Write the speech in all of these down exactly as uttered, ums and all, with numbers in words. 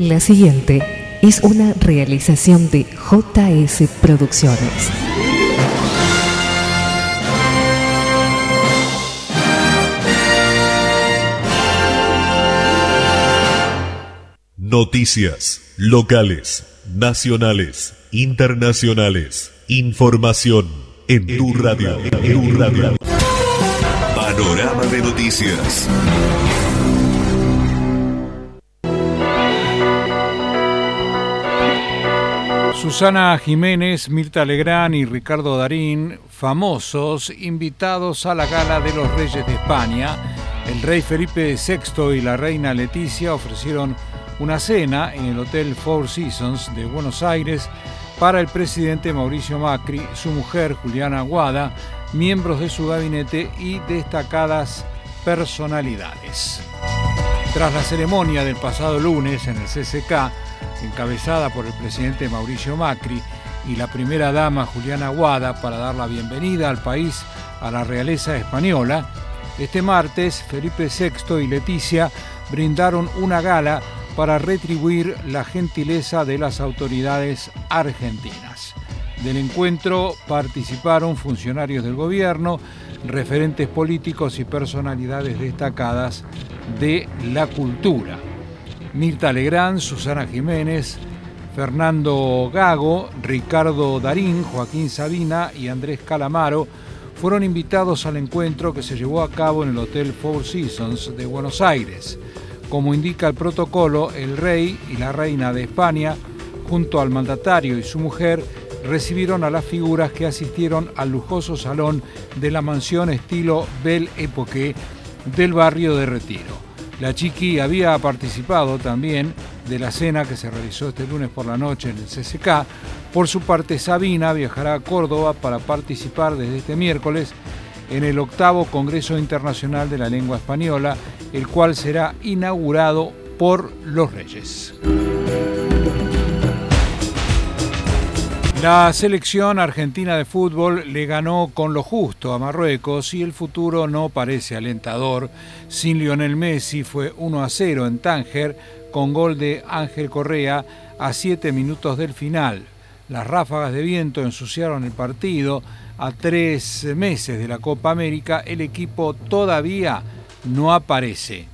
La siguiente es una realización de J S Producciones. Noticias locales, nacionales, internacionales. Información en tu radio. En tu radio. Panorama de noticias. Susana Jiménez, Mirta Legrand y Ricardo Darín, famosos, invitados a la Gala de los Reyes de España. El rey Felipe sexto y la reina Leticia ofrecieron una cena en el Hotel Four Seasons de Buenos Aires para el presidente Mauricio Macri, su mujer Juliana Aguada, miembros de su gabinete y destacadas personalidades. Tras la ceremonia del pasado lunes en el C C K, encabezada por el presidente Mauricio Macri y la primera dama Juliana Aguada para dar la bienvenida al país a la realeza española, este martes Felipe sexto y Leticia brindaron una gala para retribuir la gentileza de las autoridades argentinas. Del encuentro participaron funcionarios del gobierno, referentes políticos y personalidades destacadas de la cultura. Mirta Legrand, Susana Jiménez, Fernando Gago, Ricardo Darín, Joaquín Sabina y Andrés Calamaro fueron invitados al encuentro que se llevó a cabo en el Hotel Four Seasons de Buenos Aires. Como indica el protocolo, el rey y la reina de España, junto al mandatario y su mujer, recibieron a las figuras que asistieron al lujoso salón de la mansión estilo Belle Époque del barrio de Retiro. La Chiqui había participado también de la cena que se realizó este lunes por la noche en el C C K. Por su parte, Sabina viajará a Córdoba para participar desde este miércoles en el octavo Congreso Internacional de la Lengua Española, el cual será inaugurado por los Reyes. La selección argentina de fútbol le ganó con lo justo a Marruecos y el futuro no parece alentador. Sin Lionel Messi fue uno a cero en Tánger con gol de Ángel Correa a siete minutos del final. Las ráfagas de viento ensuciaron el partido. A tres meses de la Copa América, el equipo todavía no aparece.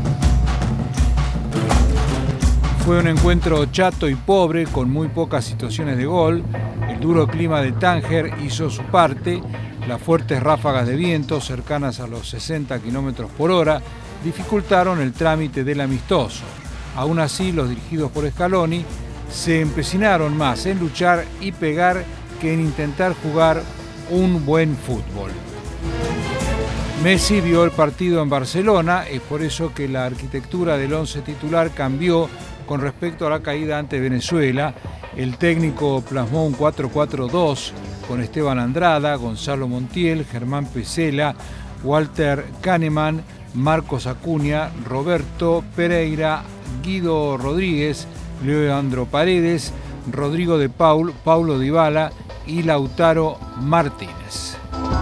Fue un encuentro chato y pobre, con muy pocas situaciones de gol. El duro clima de Tánger hizo su parte. Las fuertes ráfagas de viento, cercanas a los sesenta kilómetros por hora, dificultaron el trámite del amistoso. Aún así, los dirigidos por Scaloni se empecinaron más en luchar y pegar que en intentar jugar un buen fútbol. Messi vio el partido en Barcelona, es por eso que la arquitectura del once titular cambió con respecto a la caída ante Venezuela. El técnico plasmó un cuatro cuatro dos con Esteban Andrada, Gonzalo Montiel, Germán Pesela, Walter Kahneman, Marcos Acuña, Roberto Pereira, Guido Rodríguez, Leandro Paredes, Rodrigo de Paul, Paulo Dybala y Lautaro Martínez.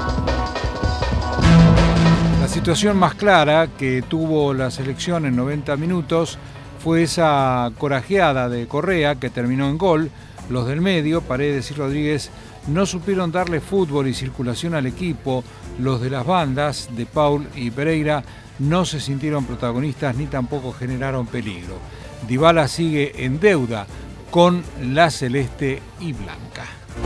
La situación más clara que tuvo la selección en noventa minutos fue esa corajeada de Correa que terminó en gol. Los del medio, Paredes y Rodríguez, no supieron darle fútbol y circulación al equipo. Los de las bandas, de Paul y Pereira, no se sintieron protagonistas ni tampoco generaron peligro. Dybala sigue en deuda con la celeste y blanca.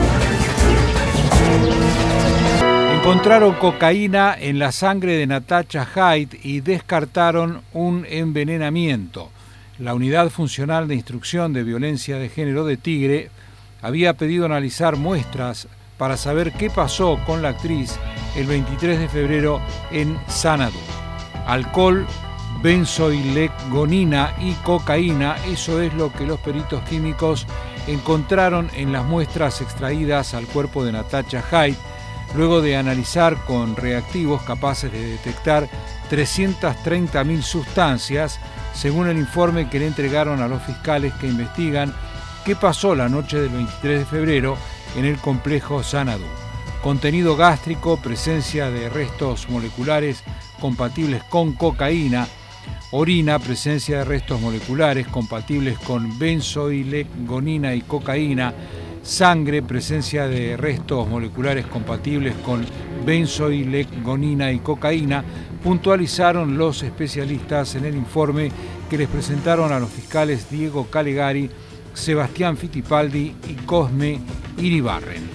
Encontraron cocaína en la sangre de Natacha Haidt y descartaron un envenenamiento. La Unidad Funcional de Instrucción de Violencia de Género de Tigre había pedido analizar muestras para saber qué pasó con la actriz el veintitrés de febrero en Xanadu. Alcohol, benzoilegonina y cocaína, eso es lo que los peritos químicos encontraron en las muestras extraídas al cuerpo de Natacha Haidt, luego de analizar con reactivos capaces de detectar trescientas treinta mil sustancias, según el informe que le entregaron a los fiscales que investigan qué pasó la noche del veintitrés de febrero en el complejo Xanadu. Contenido gástrico, presencia de restos moleculares compatibles con cocaína, orina, presencia de restos moleculares compatibles con benzoilegonina y cocaína, sangre, presencia de restos moleculares compatibles con benzoilegonina y cocaína, puntualizaron los especialistas en el informe que les presentaron a los fiscales Diego Calegari, Sebastián Fittipaldi y Cosme Iribarren.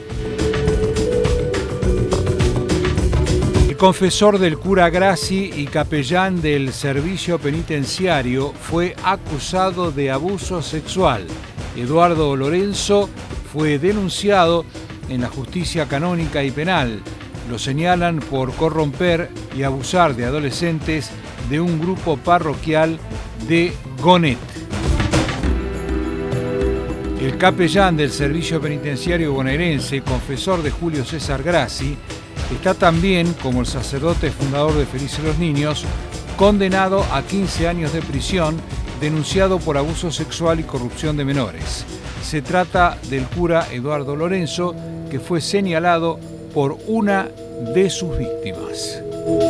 El confesor del cura Grassi y capellán del servicio penitenciario fue acusado de abuso sexual. Eduardo Lorenzo fue denunciado en la justicia canónica y penal. Lo señalan por corromper y abusar de adolescentes de un grupo parroquial de Gonet. El capellán del servicio penitenciario bonaerense, confesor de Julio César Grassi, está también, como el sacerdote fundador de Felices los Niños, condenado a quince años de prisión, denunciado por abuso sexual y corrupción de menores. Se trata del cura Eduardo Lorenzo, que fue señalado por una de sus víctimas.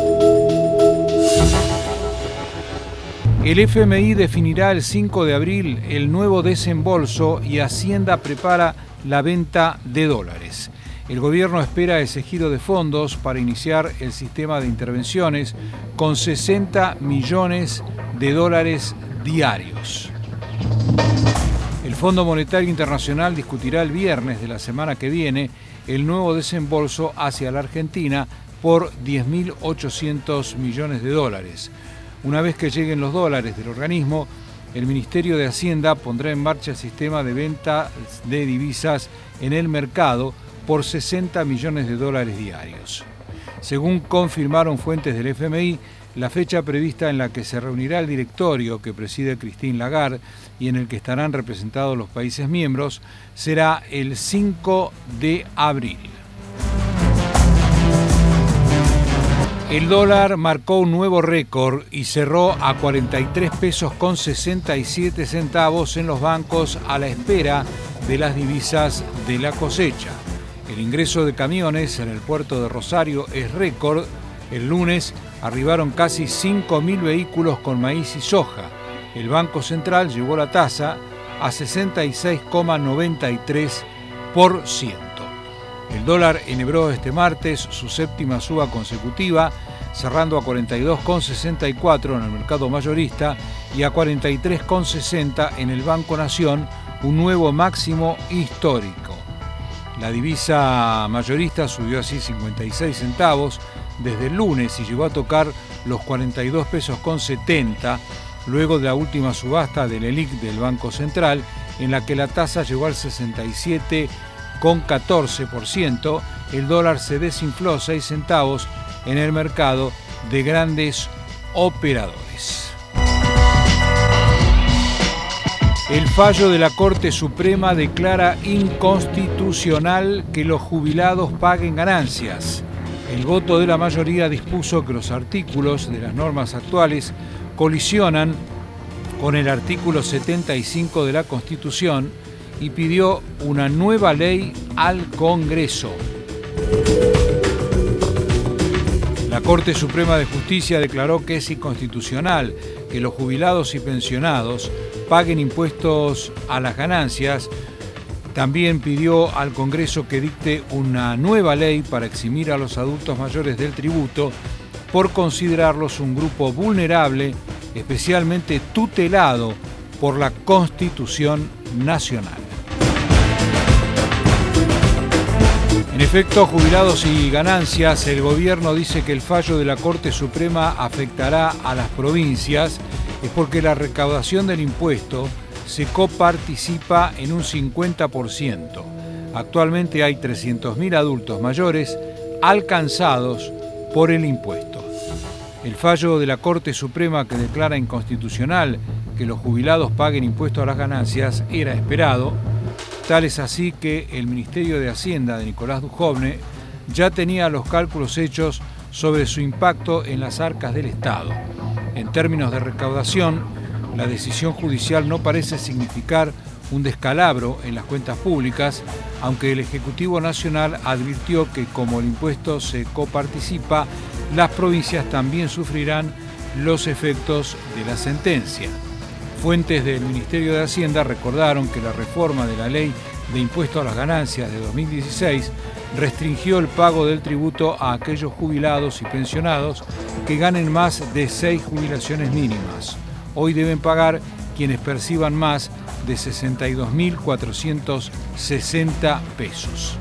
El F M I definirá el cinco de abril el nuevo desembolso y Hacienda prepara la venta de dólares. El gobierno espera ese giro de fondos para iniciar el sistema de intervenciones con sesenta millones de dólares diarios. El Fondo Monetario Internacional discutirá el viernes de la semana que viene el nuevo desembolso hacia la Argentina por diez mil ochocientos millones de dólares. Una vez que lleguen los dólares del organismo, el Ministerio de Hacienda pondrá en marcha el sistema de venta de divisas en el mercado por sesenta millones de dólares diarios. Según confirmaron fuentes del F M I, la fecha prevista en la que se reunirá el directorio que preside Christine Lagarde y en el que estarán representados los países miembros será el cinco de abril. El dólar marcó un nuevo récord y cerró a cuarenta y tres pesos con sesenta y siete centavos en los bancos a la espera de las divisas de la cosecha. El ingreso de camiones en el puerto de Rosario es récord. El lunes arribaron casi cinco mil vehículos con maíz y soja. El Banco Central llevó la tasa a sesenta y seis coma noventa y tres por ciento. El dólar enhebró este martes su séptima suba consecutiva, cerrando a cuarenta y dos coma sesenta y cuatro en el mercado mayorista y a cuarenta y tres coma sesenta en el Banco Nación, un nuevo máximo histórico. La divisa mayorista subió así cincuenta y seis centavos desde el lunes y llegó a tocar los cuarenta y dos pesos con setenta, luego de la última subasta del ELIC del Banco Central, en la que la tasa llegó al sesenta y siete coma catorce por ciento. El dólar se desinfló seis centavos en el mercado de grandes operadores. El fallo de la Corte Suprema declara inconstitucional que los jubilados paguen ganancias. El voto de la mayoría dispuso que los artículos de las normas actuales colisionan con el artículo setenta y cinco de la Constitución y pidió una nueva ley al Congreso. La Corte Suprema de Justicia declaró que es inconstitucional que los jubilados y pensionados paguen impuestos a las ganancias. También pidió al Congreso que dicte una nueva ley para eximir a los adultos mayores del tributo por considerarlos un grupo vulnerable, especialmente tutelado por la Constitución Nacional. En efecto, jubilados y ganancias, el gobierno dice que el fallo de la Corte Suprema afectará a las provincias, es porque la recaudación del impuesto se coparticipa en un cincuenta por ciento. Actualmente hay trescientos mil adultos mayores alcanzados por el impuesto. El fallo de la Corte Suprema que declara inconstitucional que los jubilados paguen impuestos a las ganancias era esperado. Tal es así que el Ministerio de Hacienda de Nicolás Dujovne ya tenía los cálculos hechos sobre su impacto en las arcas del Estado. En términos de recaudación, la decisión judicial no parece significar un descalabro en las cuentas públicas, aunque el Ejecutivo Nacional advirtió que como el impuesto se coparticipa, las provincias también sufrirán los efectos de la sentencia. Fuentes del Ministerio de Hacienda recordaron que la reforma de la Ley de Impuesto a las Ganancias de dos mil dieciséis restringió el pago del tributo a aquellos jubilados y pensionados que ganen más de seis jubilaciones mínimas. Hoy deben pagar quienes perciban más de sesenta y dos mil cuatrocientos sesenta pesos.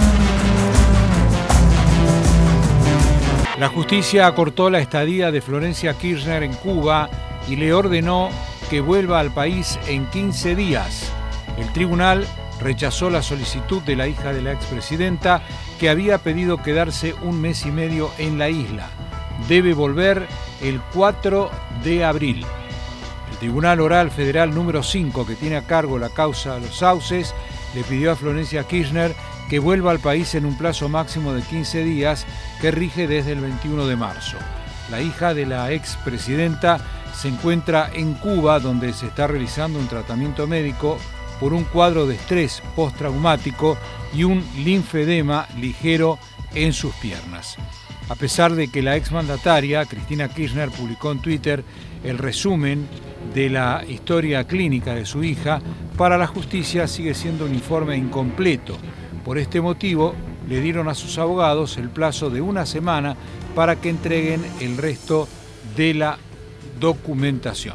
La justicia acortó la estadía de Florencia Kirchner en Cuba y le ordenó que vuelva al país en quince días. El tribunal rechazó la solicitud de la hija de la expresidenta, que había pedido quedarse un mes y medio en la isla. Debe volver el cuatro de abril. El Tribunal Oral Federal número cinco, que tiene a cargo la causa de los Sauces, le pidió a Florencia Kirchner que vuelva al país en un plazo máximo de quince días que rige desde el veintiuno de marzo. La hija de la expresidenta se encuentra en Cuba, donde se está realizando un tratamiento médico por un cuadro de estrés postraumático y un linfedema ligero en sus piernas. A pesar de que la exmandataria, Cristina Kirchner, publicó en Twitter el resumen de la historia clínica de su hija, para la justicia sigue siendo un informe incompleto. Por este motivo, le dieron a sus abogados el plazo de una semana para que entreguen el resto de la documentación.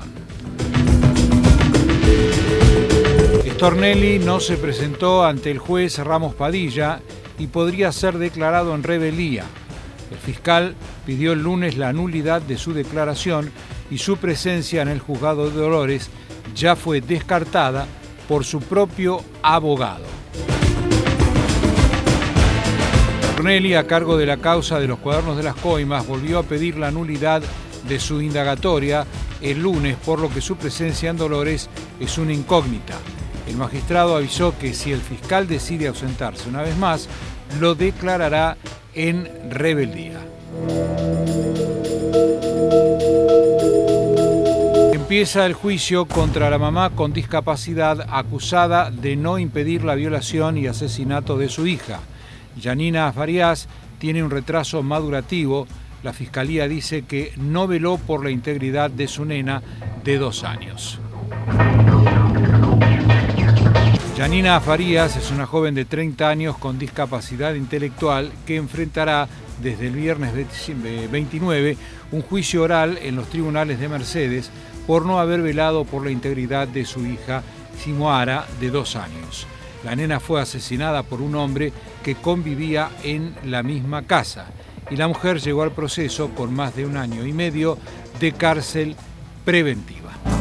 Stornelli no se presentó ante el juez Ramos Padilla y podría ser declarado en rebeldía. El fiscal pidió el lunes la nulidad de su declaración y su presencia en el juzgado de Dolores ya fue descartada por su propio abogado. Stornelli, a cargo de la causa de los cuadernos de las coimas, volvió a pedir la nulidad de su indagatoria el lunes, por lo que su presencia en Dolores es una incógnita. El magistrado avisó que si el fiscal decide ausentarse una vez más, lo declarará en rebeldía. Empieza el juicio contra la mamá con discapacidad acusada de no impedir la violación y asesinato de su hija. Yanina Farías tiene un retraso madurativo. La fiscalía dice que no veló por la integridad de su nena de dos años. Yanina Farías es una joven de treinta años con discapacidad intelectual que enfrentará desde el viernes veintinueve un juicio oral en los tribunales de Mercedes por no haber velado por la integridad de su hija Simoara, de dos años. La nena fue asesinada por un hombre que convivía en la misma casa y la mujer llegó al proceso con más de un año y medio de cárcel preventiva.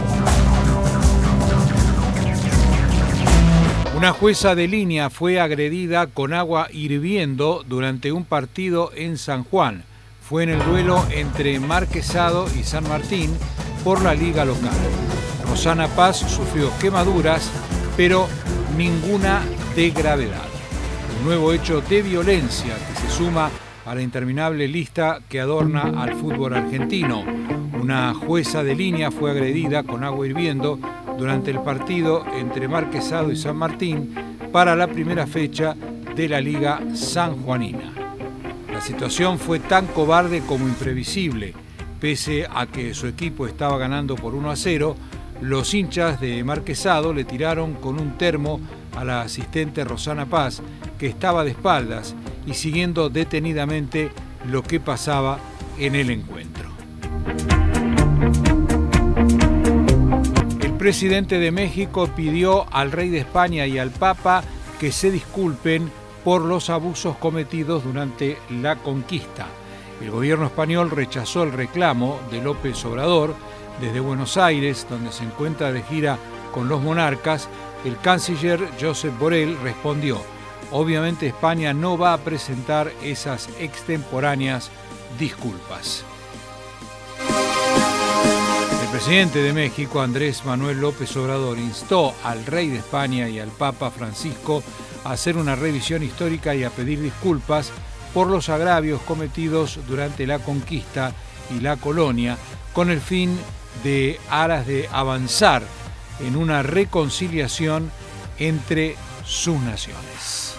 Una jueza de línea fue agredida con agua hirviendo durante un partido en San Juan. Fue en el duelo entre Marquesado y San Martín por la liga local. Rosana Paz sufrió quemaduras, pero ninguna de gravedad. Un nuevo hecho de violencia que se suma a la interminable lista que adorna al fútbol argentino. Una jueza de línea fue agredida con agua hirviendo durante el partido entre Marquesado y San Martín para la primera fecha de la Liga Sanjuanina. La situación fue tan cobarde como imprevisible. Pese a que su equipo estaba ganando por uno a cero, los hinchas de Marquesado le tiraron con un termo a la asistente Rosana Paz, que estaba de espaldas y siguiendo detenidamente lo que pasaba en el encuentro. El presidente de México pidió al rey de España y al Papa que se disculpen por los abusos cometidos durante la conquista. El gobierno español rechazó el reclamo de López Obrador. Desde Buenos Aires, donde se encuentra de gira con los monarcas, el canciller Josep Borrell respondió: obviamente España no va a presentar esas extemporáneas disculpas. El presidente de México, Andrés Manuel López Obrador, instó al rey de España y al Papa Francisco a hacer una revisión histórica y a pedir disculpas por los agravios cometidos durante la conquista y la colonia, con el fin de aras de avanzar en una reconciliación entre sus naciones.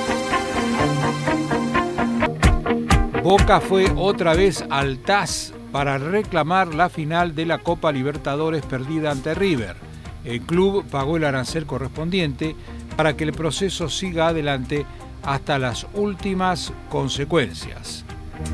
Boca fue otra vez al T A S para reclamar la final de la Copa Libertadores perdida ante River. El club pagó el arancel correspondiente para que el proceso siga adelante hasta las últimas consecuencias.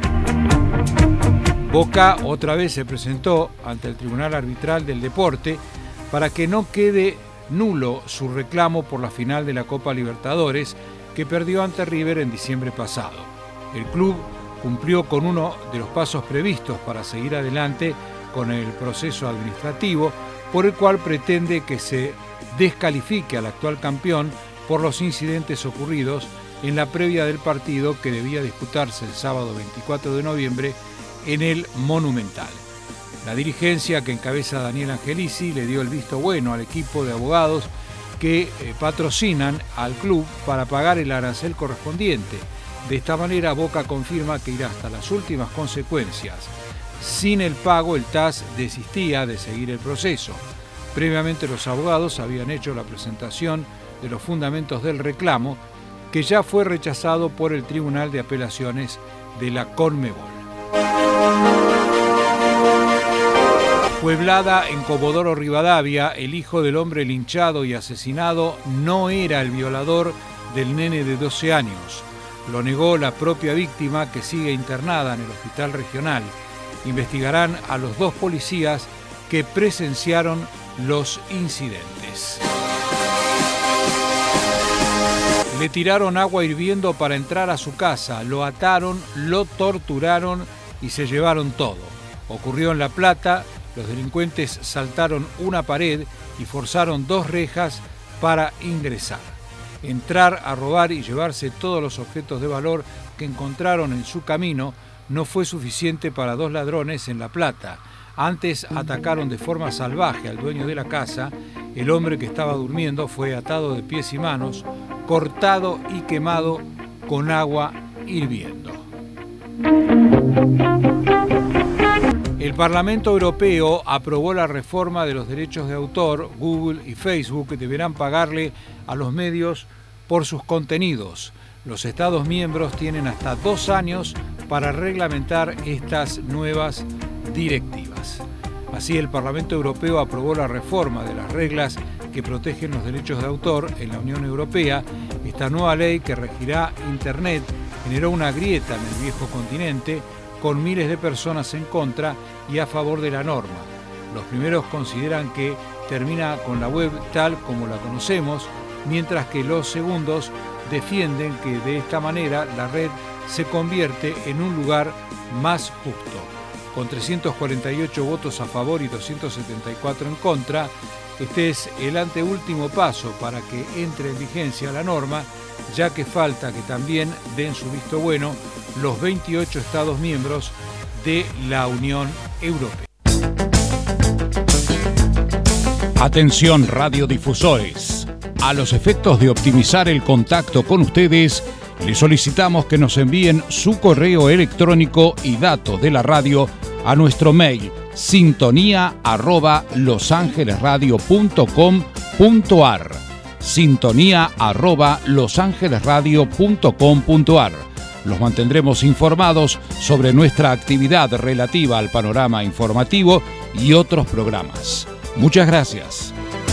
Boca otra vez se presentó ante el Tribunal Arbitral del Deporte para que no quede nulo su reclamo por la final de la Copa Libertadores que perdió ante River en diciembre pasado. El club cumplió con uno de los pasos previstos para seguir adelante con el proceso administrativo, por el cual pretende que se descalifique al actual campeón por los incidentes ocurridos en la previa del partido que debía disputarse el sábado veinticuatro de noviembre en el Monumental. La dirigencia que encabeza Daniel Angelici le dio el visto bueno al equipo de abogados que eh, patrocinan al club para pagar el arancel correspondiente. De esta manera, Boca confirma que irá hasta las últimas consecuencias. Sin el pago, el T A S desistía de seguir el proceso. Previamente, los abogados habían hecho la presentación de los fundamentos del reclamo, que ya fue rechazado por el Tribunal de Apelaciones de la Conmebol. Pueblada en Comodoro Rivadavia, el hijo del hombre linchado y asesinado no era el violador del nene de doce años. Lo negó la propia víctima, que sigue internada en el hospital regional. Investigarán a los dos policías que presenciaron los incidentes. Le tiraron agua hirviendo para entrar a su casa, lo ataron, lo torturaron y se llevaron todo. Ocurrió en La Plata. Los delincuentes saltaron una pared y forzaron dos rejas para ingresar. Entrar a robar y llevarse todos los objetos de valor que encontraron en su camino no fue suficiente para dos ladrones en La Plata. Antes atacaron de forma salvaje al dueño de la casa. El hombre que estaba durmiendo fue atado de pies y manos, cortado y quemado con agua hirviendo. El Parlamento Europeo aprobó la reforma de los derechos de autor. Google y Facebook deberán pagarle a los medios por sus contenidos. Los Estados miembros tienen hasta dos años para reglamentar estas nuevas directivas. Así, el Parlamento Europeo aprobó la reforma de las reglas que protegen los derechos de autor en la Unión Europea. Esta nueva ley, que regirá Internet, generó una grieta en el viejo continente, con miles de personas en contra y a favor de la norma. Los primeros consideran que termina con la web tal como la conocemos, mientras que los segundos defienden que de esta manera la red se convierte en un lugar más justo. Con trescientos cuarenta y ocho votos a favor y doscientos setenta y cuatro en contra, este es el anteúltimo paso para que entre en vigencia la norma, ya que falta que también den su visto bueno los veintiocho Estados miembros de la Unión Europea. Atención, radiodifusores. A los efectos de optimizar el contacto con ustedes, les solicitamos que nos envíen su correo electrónico y datos de la radio a nuestro mail sintonía arroba losangelesradio.com.ar sintonía arroba losangelesradio.com.ar. Los mantendremos informados sobre nuestra actividad relativa al panorama informativo y otros programas. Muchas gracias.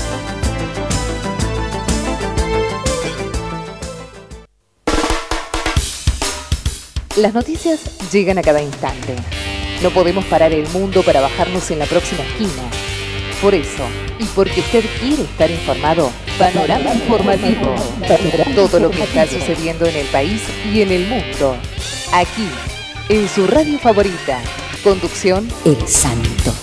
Las noticias llegan a cada instante. No podemos parar el mundo para bajarnos en la próxima esquina. Por eso, y porque usted quiere estar informado, Panorama Informativo. Todo lo que está sucediendo en el país y en el mundo. Aquí, en su radio favorita. Conducción El Santo.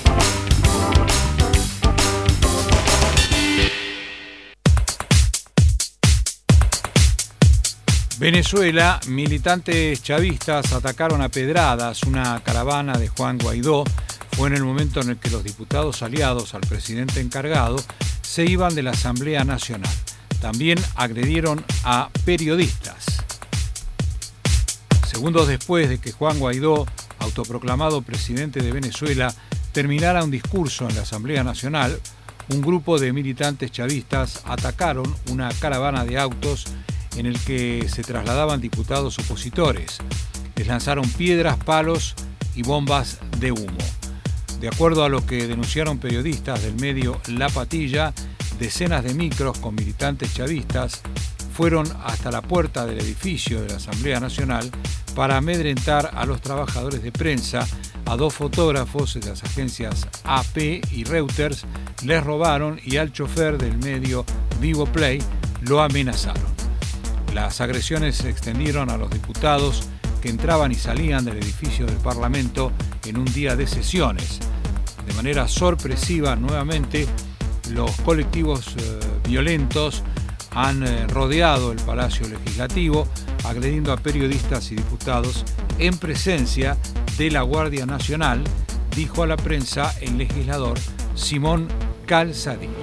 Venezuela, militantes chavistas atacaron a pedradas una caravana de Juan Guaidó. Fue en el momento en el que los diputados aliados al presidente encargado se iban de la Asamblea Nacional. También agredieron a periodistas. Segundos después de que Juan Guaidó, autoproclamado presidente de Venezuela, terminara un discurso en la Asamblea Nacional, un grupo de militantes chavistas atacaron una caravana de autos en el que se trasladaban diputados opositores. Les lanzaron piedras, palos y bombas de humo. De acuerdo a lo que denunciaron periodistas del medio La Patilla, decenas de micros con militantes chavistas fueron hasta la puerta del edificio de la Asamblea Nacional para amedrentar a los trabajadores de prensa. A dos fotógrafos de las agencias A P y Reuters les robaron y al chofer del medio Vivo Play lo amenazaron. Las agresiones se extendieron a los diputados que entraban y salían del edificio del Parlamento en un día de sesiones. De manera sorpresiva, nuevamente, los colectivos eh, violentos han eh, rodeado el Palacio Legislativo, agrediendo a periodistas y diputados en presencia de la Guardia Nacional, dijo a la prensa el legislador Simón Calzadilla.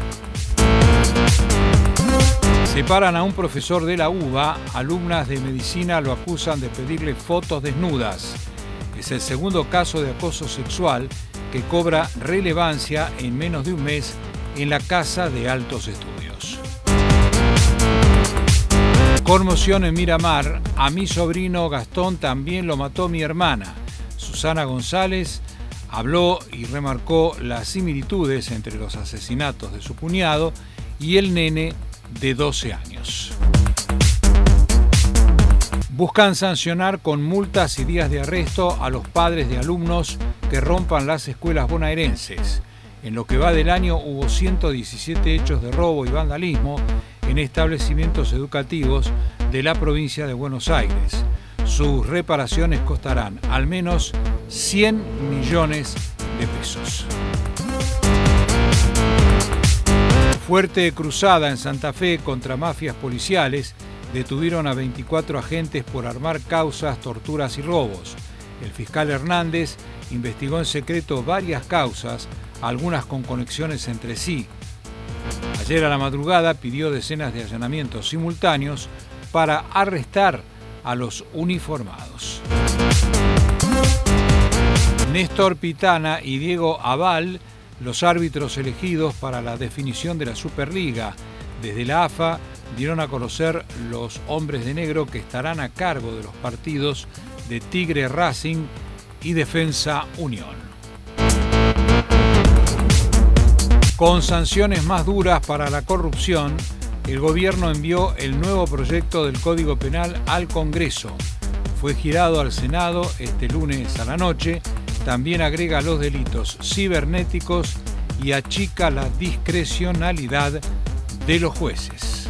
Separan a un profesor de la UBA, alumnas de medicina lo acusan de pedirle fotos desnudas. Es el segundo caso de acoso sexual que cobra relevancia en menos de un mes en la Casa de Altos Estudios. Conmoción en Miramar, a mi sobrino Gastón también lo mató mi hermana. Susana González habló y remarcó las similitudes entre los asesinatos de su cuñado y el nene de doce años. Buscan sancionar con multas y días de arresto a los padres de alumnos que rompan las escuelas bonaerenses. En lo que va del año hubo ciento diecisiete hechos de robo y vandalismo en establecimientos educativos de la provincia de Buenos Aires. Sus reparaciones costarán al menos cien millones de pesos. Fuerte cruzada en Santa Fe contra mafias policiales. Detuvieron a veinticuatro agentes por armar causas, torturas y robos. El fiscal Hernández investigó en secreto varias causas, algunas con conexiones entre sí. Ayer a la madrugada pidió decenas de allanamientos simultáneos para arrestar a los uniformados. Néstor Pitana y Diego Aval, los árbitros elegidos para la definición de la Superliga. Desde la A F A dieron a conocer los hombres de negro que estarán a cargo de los partidos de Tigre Racing y Defensa Unión. Con sanciones más duras para la corrupción, el gobierno envió el nuevo proyecto del Código Penal al Congreso. Fue girado al Senado este lunes a la noche. También agrega los delitos cibernéticos y achica la discrecionalidad de los jueces.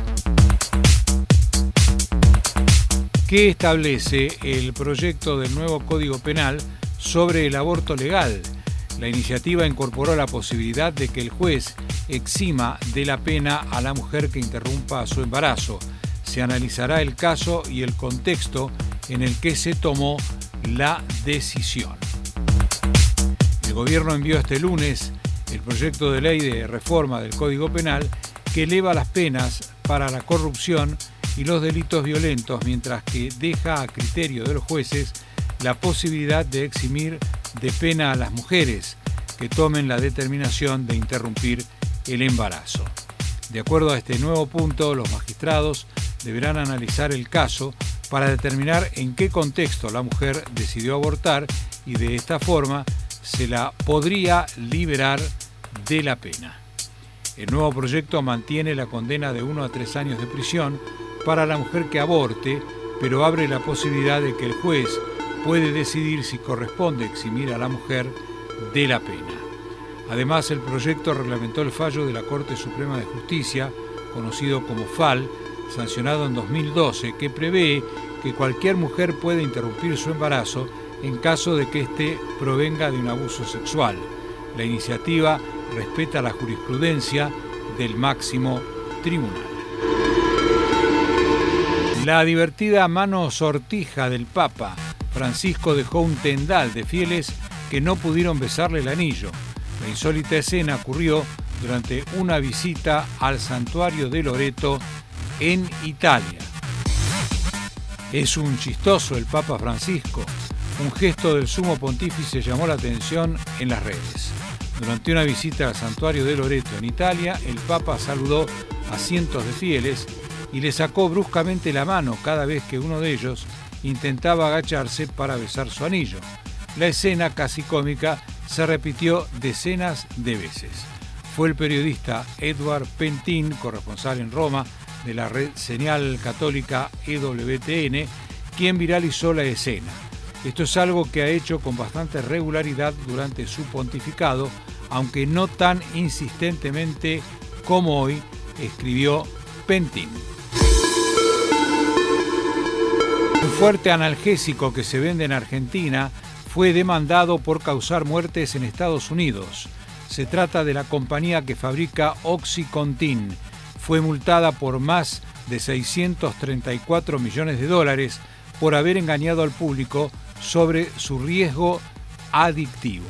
¿Qué establece el proyecto del nuevo Código Penal sobre el aborto legal? La iniciativa incorporó la posibilidad de que el juez exima de la pena a la mujer que interrumpa su embarazo. Se analizará el caso y el contexto en el que se tomó la decisión. El gobierno envió este lunes el proyecto de ley de reforma del Código Penal que eleva las penas para la corrupción y los delitos violentos, mientras que deja a criterio de los jueces la posibilidad de eximir de pena a las mujeres que tomen la determinación de interrumpir el embarazo. De acuerdo a este nuevo punto, los magistrados deberán analizar el caso para determinar en qué contexto la mujer decidió abortar y de esta forma se la podría liberar de la pena. El nuevo proyecto mantiene la condena de uno a tres años de prisión para la mujer que aborte, pero abre la posibilidad de que el juez puede decidir si corresponde eximir a la mujer de la pena. Además, el proyecto reglamentó el fallo de la Corte Suprema de Justicia, conocido como F A L, sancionado en dos mil doce, que prevé que cualquier mujer puede interrumpir su embarazo en caso de que éste provenga de un abuso sexual. La iniciativa respeta la jurisprudencia del máximo tribunal. La divertida mano sortija del Papa Francisco dejó un tendal de fieles que no pudieron besarle el anillo. La insólita escena ocurrió durante una visita al santuario de Loreto en Italia. Es un chistoso el Papa Francisco. Un gesto del sumo pontífice llamó la atención en las redes. Durante una visita al santuario de Loreto en Italia, el Papa saludó a cientos de fieles y le sacó bruscamente la mano cada vez que uno de ellos intentaba agacharse para besar su anillo. La escena casi cómica se repitió decenas de veces. Fue el periodista Edward Pentin, corresponsal en Roma de la red señal católica E W T N, quien viralizó la escena. Esto es algo que ha hecho con bastante regularidad durante su pontificado, aunque no tan insistentemente como hoy, escribió Pentin. Un fuerte analgésico que se vende en Argentina fue demandado por causar muertes en Estados Unidos. Se trata de la compañía que fabrica OxyContin. Fue multada por más de seiscientos treinta y cuatro millones de dólares por haber engañado al público sobre su riesgo adictivo.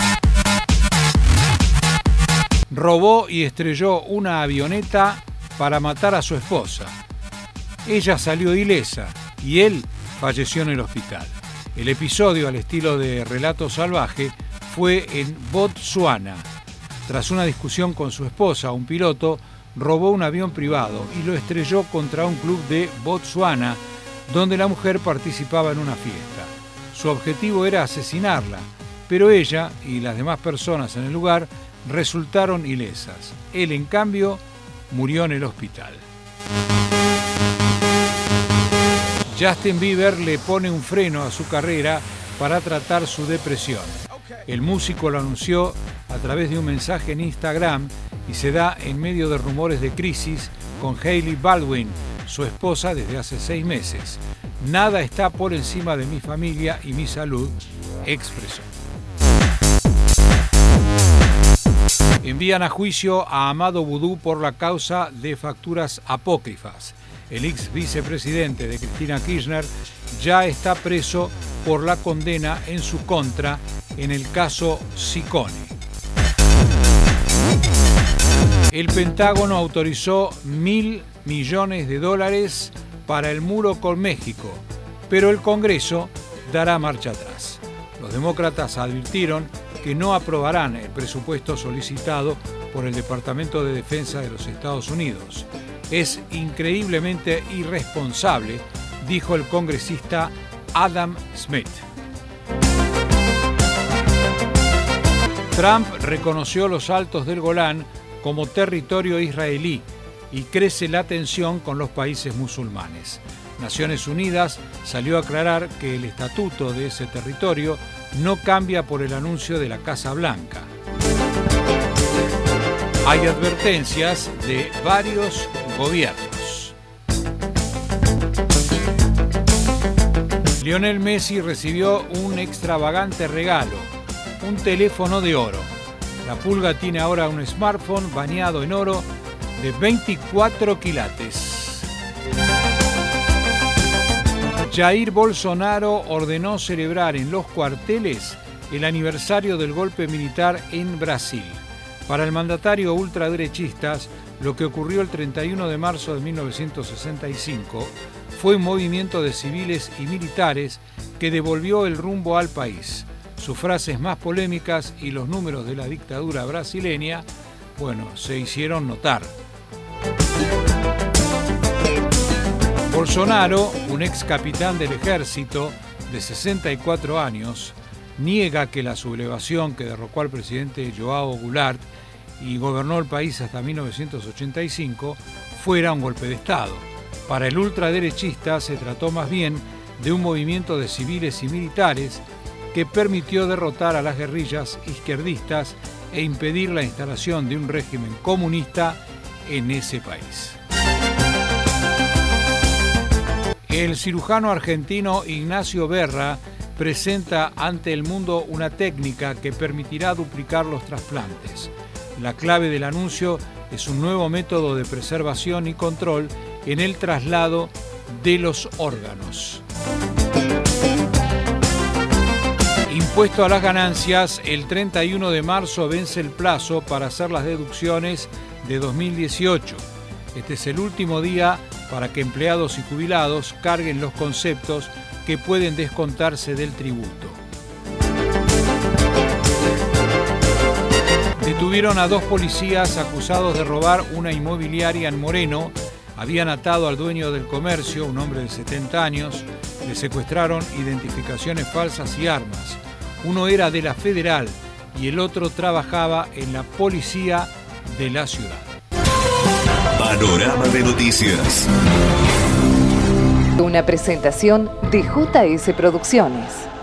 Robó y estrelló una avioneta para matar a su esposa. Ella salió ilesa y él falleció en el hospital. El episodio, al estilo de Relato Salvaje, fue en Botsuana. Tras una discusión con su esposa, un piloto robó un avión privado y lo estrelló contra un club de Botsuana, donde la mujer participaba en una fiesta. Su objetivo era asesinarla, pero ella y las demás personas en el lugar resultaron ilesas. Él, en cambio, murió en el hospital. Justin Bieber le pone un freno a su carrera para tratar su depresión. El músico lo anunció a través de un mensaje en Instagram y se da en medio de rumores de crisis con Hailey Baldwin, su esposa, desde hace seis meses. Nada está por encima de mi familia y mi salud, expresó. Envían a juicio a Amado Vudú por la causa de facturas apócrifas. El ex vicepresidente de Cristina Kirchner ya está preso por la condena en su contra en el caso Sicone. El Pentágono autorizó mil millones de dólares para el muro con México, pero el Congreso dará marcha atrás. Los demócratas advirtieron que no aprobarán el presupuesto solicitado por el Departamento de Defensa de los Estados Unidos. Es increíblemente irresponsable, dijo el congresista Adam Smith. Trump reconoció los Altos del Golán como territorio israelí y crece la tensión con los países musulmanes. Naciones Unidas salió a aclarar que el estatuto de ese territorio no cambia por el anuncio de la Casa Blanca. Hay advertencias de varios gobiernos. Lionel Messi recibió un extravagante regalo, un teléfono de oro. La Pulga tiene ahora un smartphone bañado en oro de veinticuatro quilates. Jair Bolsonaro ordenó celebrar en los cuarteles el aniversario del golpe militar en Brasil. Para el mandatario ultraderechista, lo que ocurrió el treinta y uno de marzo de mil novecientos sesenta y cinco fue un movimiento de civiles y militares que devolvió el rumbo al país. Sus frases más polémicas y los números de la dictadura brasileña, bueno, se hicieron notar. Bolsonaro, un ex capitán del ejército de sesenta y cuatro años, niega que la sublevación que derrocó al presidente João Goulart y gobernó el país hasta mil novecientos ochenta y cinco fuera un golpe de Estado. Para el ultraderechista se trató más bien de un movimiento de civiles y militares que permitió derrotar a las guerrillas izquierdistas e impedir la instalación de un régimen comunista en ese país. El cirujano argentino Ignacio Berra presenta ante el mundo una técnica que permitirá duplicar los trasplantes. La clave del anuncio es un nuevo método de preservación y control en el traslado de los órganos. Impuesto a las ganancias, el treinta y uno de marzo vence el plazo para hacer las deducciones de dos mil dieciocho. Este es el último día para que empleados y jubilados carguen los conceptos que pueden descontarse del tributo. Detuvieron a dos policías acusados de robar una inmobiliaria en Moreno. Habían atado al dueño del comercio, un hombre de setenta años. Le secuestraron identificaciones falsas y armas. Uno era de la Federal y el otro trabajaba en la policía de la ciudad. Panorama de Noticias. Una presentación de J S Producciones.